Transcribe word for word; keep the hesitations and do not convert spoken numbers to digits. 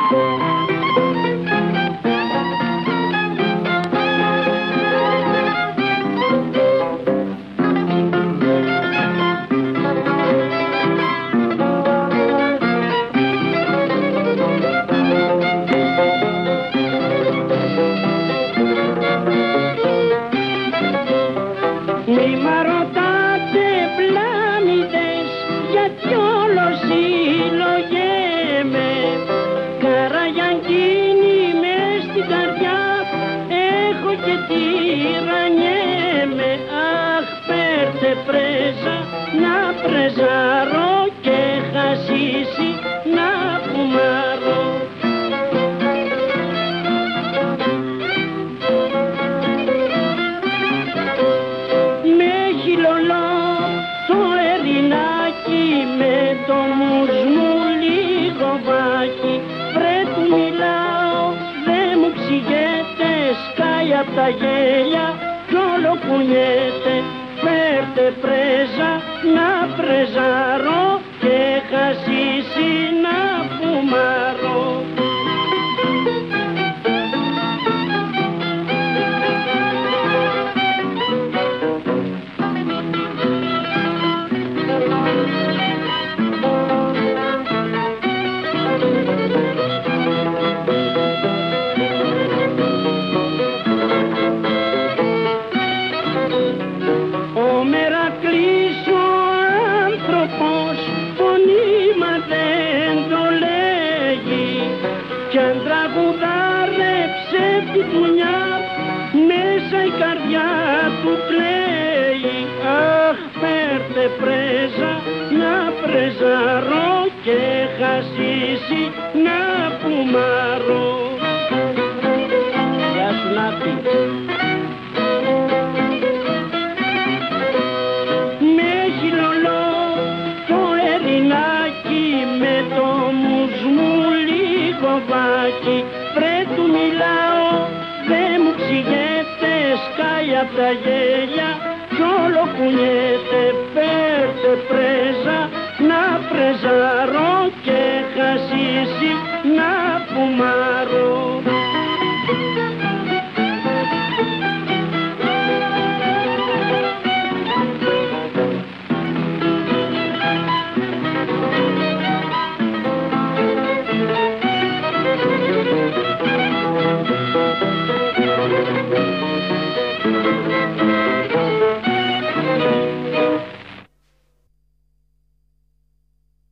Μη μ' ρωτάτε πλάνητες, γιατί όλο συλλογέμαι. Καραγιανκίνη μες στην καρδιά έχω και τυραννιέμαι. Αχ, πέρτε πρέζα να πρεζάρω και χασίσει να πουμάρω. Το ερινάκι με το μουσμού λίγο βάκι, βρε του μιλάω, δε μου ξηγέται, σκάει απ' τα γέλια κι όλο κουνιέται. Φέρτε πρέζα να πρεζάρω και χασίσει να πουμάρω. Ο Μερακλής ο άνθρωπος φωνήμα δεν το λέγει, κι αν τραγουδάρεψε τη δουλειά μέσα η καρδιά του κλαίει. Αχ, φέρτε πρέζα να πρεζάρω και χασίσει να πουμάρω. Γεια σου Νάτι. Με το μουσμού λίγο βάκι, βρε του μιλάω, δε μου ξηγέται, σκάει απ' τα γέλια κι όλο κουνιέται. Φέρτε πρέζα να πρεζάρω